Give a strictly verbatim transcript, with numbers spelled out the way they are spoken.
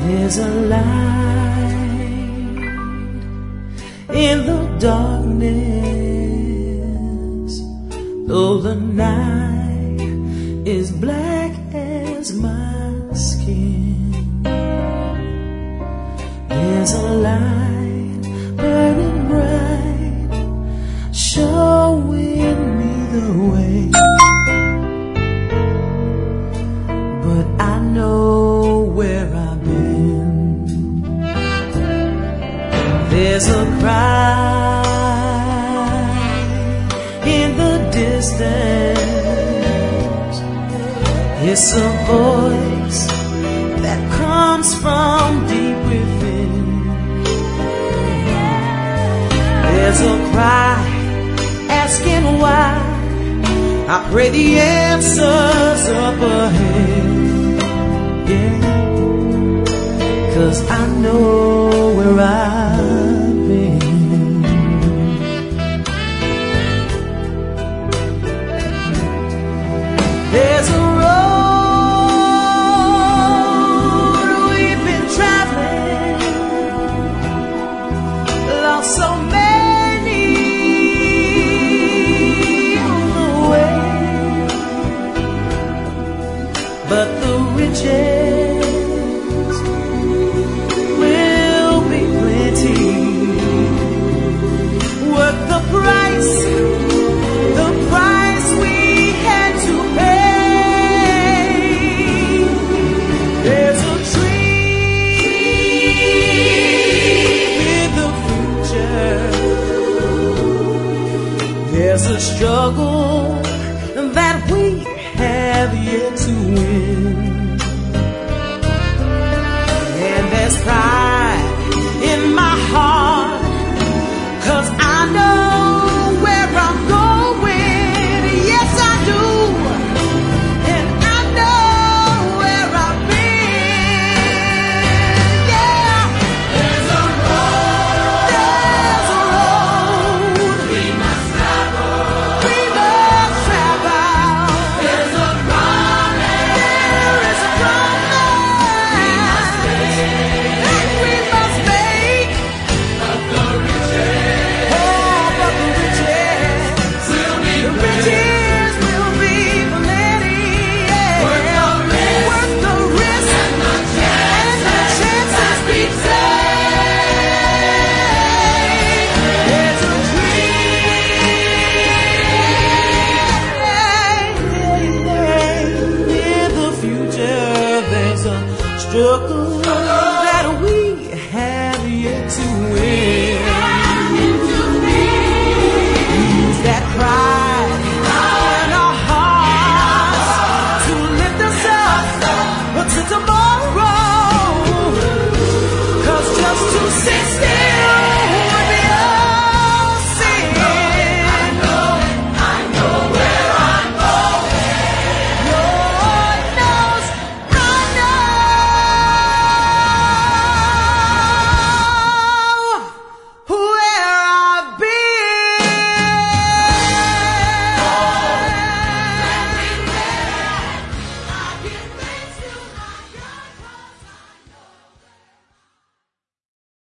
There's a light in the darkness, though the night is black as my skin. There's a light burning bright, showing me the way. But I know where I've been. There's a cry in the distance. It's a voice that comes from deep within. There's a cry asking why. I pray the answer's up ahead. Yeah, 'cause I know where I've been. There's a road we've been traveling, lost so many on the way, but the riches will be plenty. Worth the price, the price we had to pay. There's a dream in the future. There's a struggle that we have yet to win. And there's pride in my heart, 'cause I know where I'm going. Yes, I do. And I know where I've been. Yeah. There's a road. There's a road we must travel. We must travel. There's a promise. There is a promise. We must make. We must make. But the riches. Oh, but the riches will be the riches will be plenty. Yeah. Worth the risk. Worth the risk. And the chance. And the chances we take. There's a dream in the future. There's a struggle